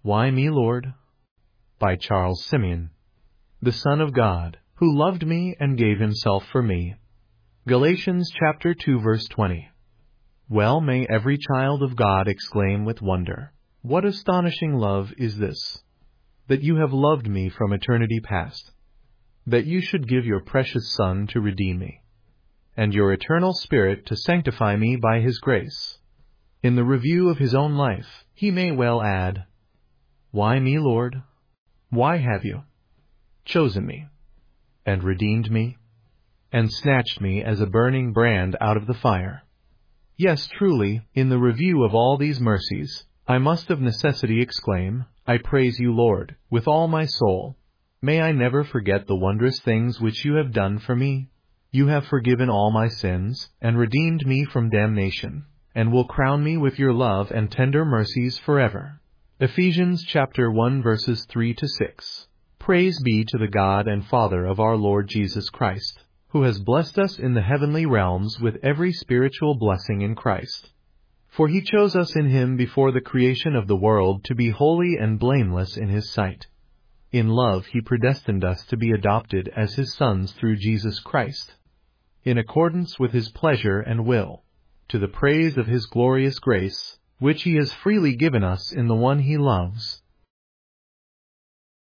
Why me, Lord? By Charles Simeon, the Son of God, who loved me and gave himself for me. Galatians chapter 2 verse 20. Well may every child of God exclaim with wonder, what astonishing love is this, that you have loved me from eternity past, that you should give your precious Son to redeem me, and your eternal Spirit to sanctify me by his grace. In the review of his own life, he may well add, Why me, Lord? Why have you chosen me, and redeemed me, and snatched me as a burning brand out of the fire? Yes, truly, in the review of all these mercies, I must of necessity exclaim, I praise you, Lord, with all my soul. May I never forget the wondrous things which you have done for me. You have forgiven all my sins, and redeemed me from damnation, and will crown me with your love and tender mercies forever. Ephesians chapter 1 verses 3 to 6. Praise be to the God and Father of our Lord Jesus Christ, who has blessed us in the heavenly realms with every spiritual blessing in Christ. For he chose us in him before the creation of the world to be holy and blameless in his sight. In love he predestined us to be adopted as his sons through Jesus Christ, in accordance with his pleasure and will, to the praise of his glorious grace, which he has freely given us in the one he loves.